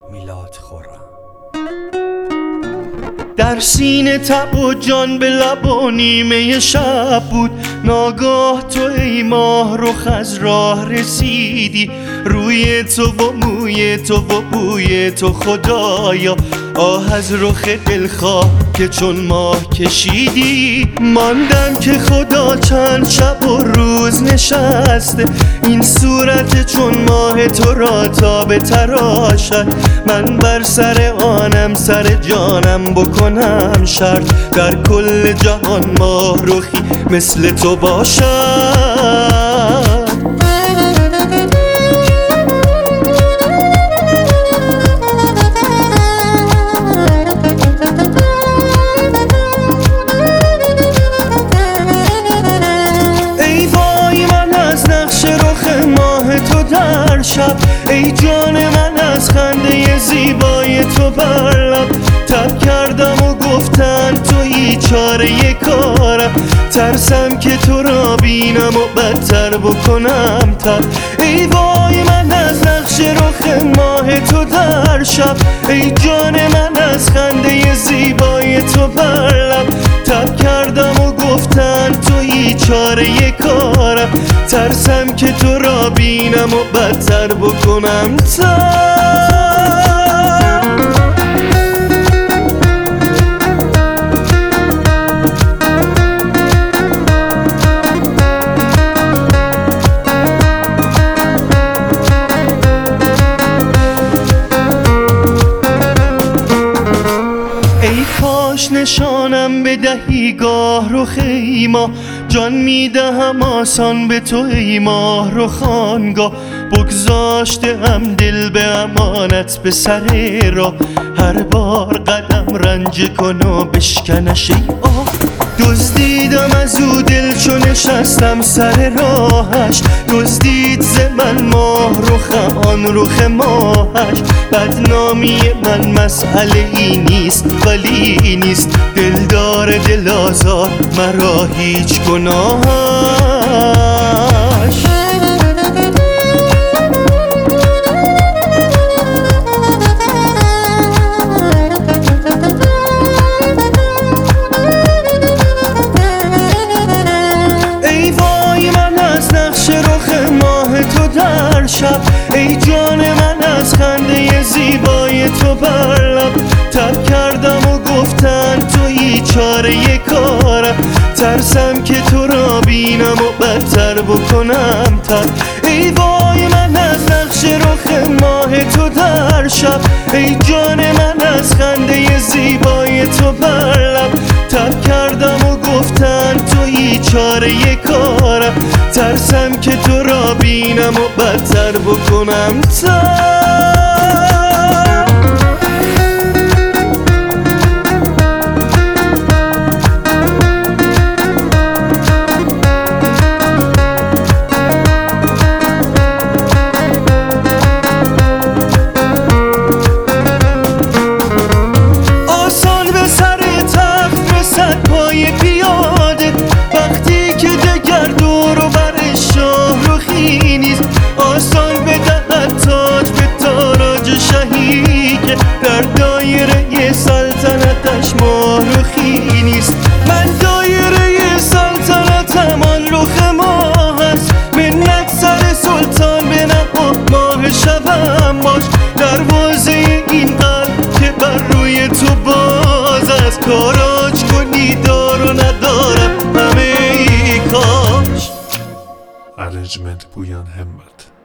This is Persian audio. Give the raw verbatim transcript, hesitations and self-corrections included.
میلاد خرم. در سینه تب و جان به لب و نیمه شب بود، ناگاه تو ای ماه رخ از راه رسیدی، روی تو و موی تو و بوی تو خدایا، آه از رخ دلخواه که چون ماه کشیدی. ماندم که خدا چند شب و روز نشسته، این صورت چون ماه تو را تا به تراشد، من بر سر آنم سر جانم بکنم شرط، در کل جهان ماه رخی مثل تو باشد. در شب ای جان من از خنده زیبای تو بر لب، تب کردم و گفتن تویی چاره کارم، ترسم که تو را بینم و بدتر بکنم تب. ای وای من از نقش رخ ماه تو در شب، ای جان من از خنده زیبای تو بر لب، تب کردم و گفتن تویی چاره کارم، ترسم که تو را بینم و بدتر بکنم تب. ای کاش نشانم بدهی گاه رخ ما، جان میدهم آسان به تو ای ماه رخانگاه، بگذاشته ام دل به امانت به سر راه، هر بار قدم رنج کن و بشکنش ای آه. دزدیدم از او دل چو نشستم سر راهش، دزدید ز من ماه رخم آن رخ ماهش، بدنامی من مسئله ای نیست ولی نیست، دلدار دل آزار مرا هیچ گناهش. شب ای جان من از خنده زیبای تو بر لب، تب کردم و گفتن تویی چاره کارم، ترسم که تو را بینم و بدتر بکنم تب. ای وای من از نقش رخ ماه تو در شب، ای جان من از خنده زیبای تو بر لب، تب کردم و گفتن تویی چاره کارم، ترسم که تو را بینم و بدتر بکنم تب. آسان به سر تخت رسد پای پیاده، وقتی که دگر دور و بر شاه رخی نیست، آسان بدهد تاج به تاراج شهی که در دایره سلطنتش ماه رخی نیست. من دایره سلطنتم آن رخ ماه است، منت سر سلطان بنه و ماه شبم باش، دروازه این قلب که بر روی تو باز است، تاراج کنی دار و ندارم همه ای کاش. ارنجمنت پویان همت.